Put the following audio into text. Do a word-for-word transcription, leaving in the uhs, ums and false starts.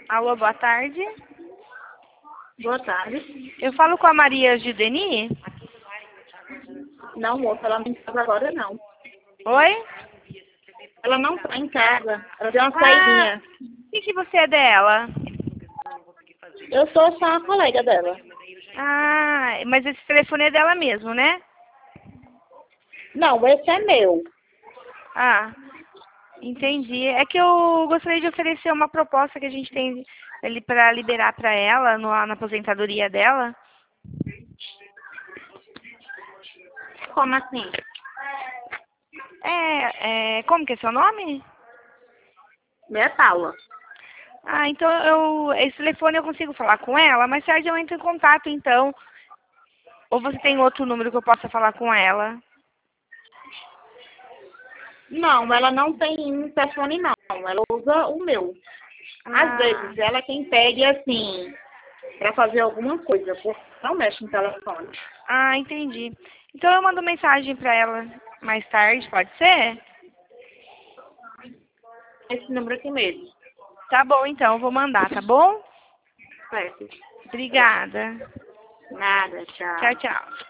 Alô, boa tarde. Boa tarde. Eu falo com a Maria Gildeni? Não, moça, ela não está em casa agora, não. Oi? Ela não está em casa. Ela deu uma Ah, saidinha. o que, que você é dela? Eu sou só uma colega dela. Ah, mas esse telefone é dela mesmo, né? Não, esse é meu. Ah, entendi. É que eu gostaria de oferecer uma proposta que a gente tem ali para liberar para ela no, na aposentadoria dela. Como assim? É, é, como que é seu nome? Meu é Paula. Ah, então eu, esse telefone eu consigo falar com ela, mais tarde eu entro em contato então. Ou você tem outro número que eu possa falar com ela? Não, ela não tem telefone, não. Ela usa o meu. Às Ah, vezes, ela é quem pede, assim, para fazer alguma coisa, porque não mexe no telefone. ah, entendi. Então eu mando mensagem para ela mais tarde, pode ser? Esse número aqui mesmo. Tá bom, então, eu vou mandar, tá bom? Certo. Obrigada. Nada, Tchau, tchau. tchau.